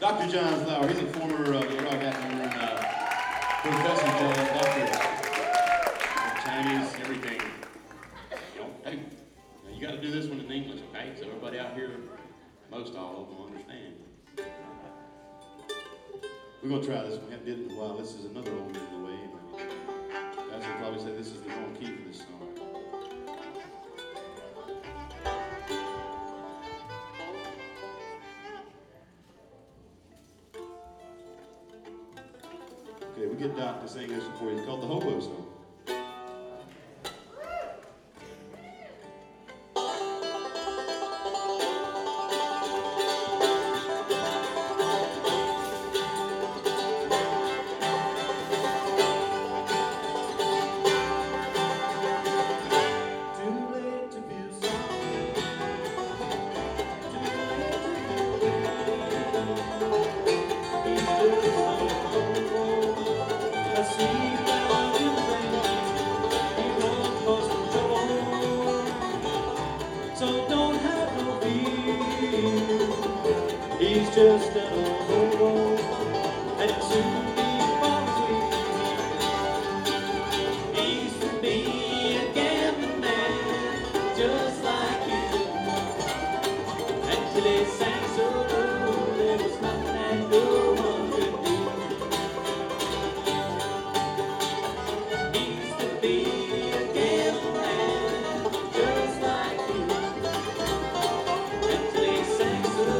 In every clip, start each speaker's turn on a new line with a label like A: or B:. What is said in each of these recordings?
A: Dr. John Flower, he's a former rock afternoon professor, doctor, Chinese, everything. Hey, you got to do this one in English, okay? So everybody out here, most all of them will understand. We're going to try this one. We haven't did it in a while. This is another old man of the way. Guys will probably say this is the wrong key for this song. Okay, we get Doc to sing this for you. It's called the Hobo Song. He's just an old hobo, and soon be far free. He used to be a gambling man, just like you. Until he sang so low, there was nothing that no one could do. He used to be a gambling man, just like you. Until he sang so low.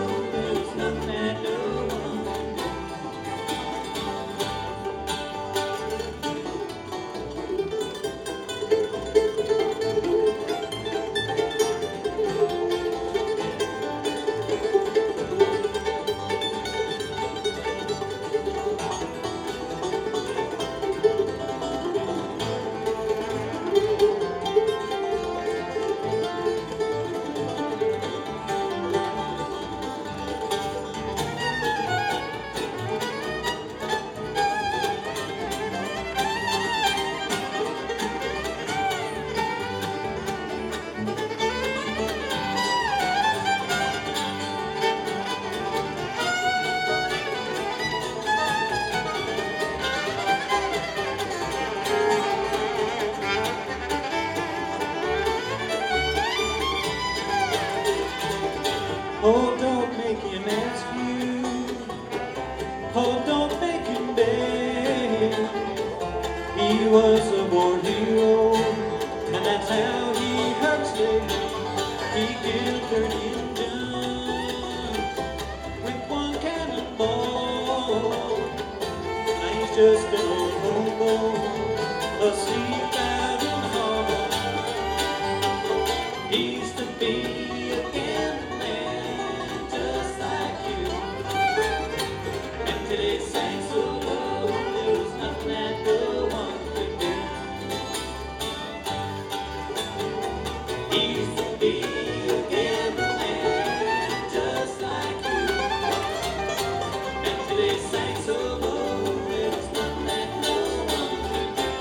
A: Oh, don't make him ask you. Oh, don't make him beg. He was a war hero, and that's how he hurt slaves. He killed 30 Indians with one cannonball. Now he's just an old hobo, asleep out in the hall. He used to be a gambler, till it sang so low, there was nothing that no one could do. He used to be a gambling man, just like you. Until it sang so low, there was nothing that no one could do.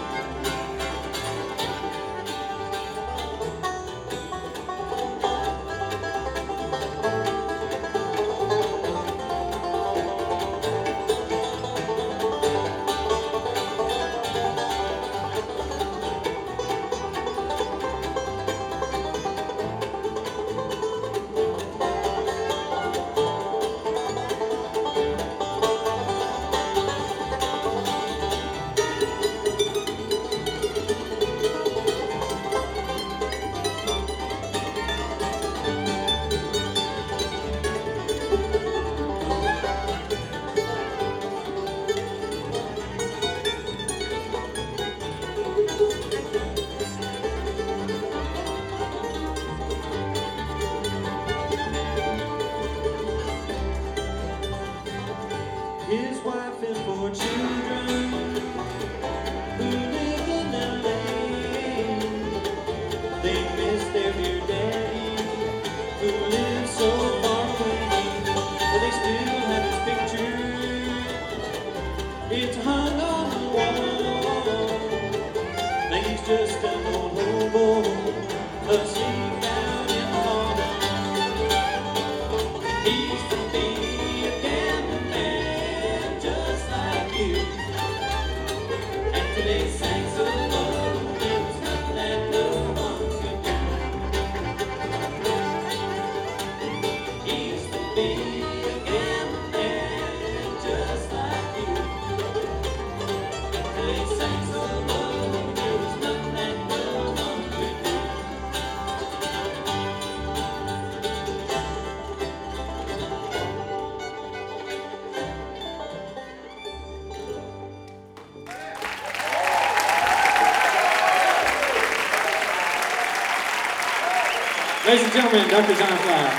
B: Ladies and gentlemen, Dr. John Fly.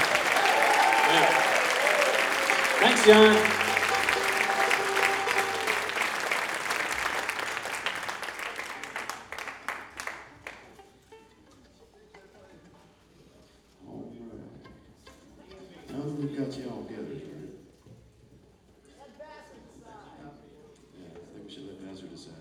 B: Thanks, John.
A: All right. Now that we've got you all gathered here. Yeah, I think we should let Vassar decide.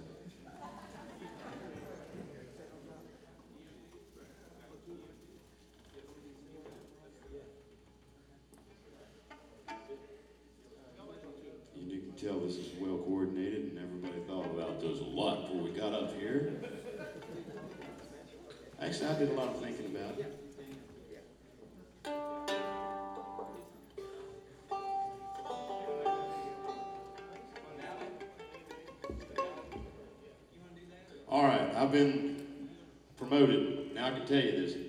A: You can tell this is well coordinated and everybody thought about this a lot before we got up here. Actually, I did a lot of thinking about it. All right, I've been promoted. Now I can tell you this.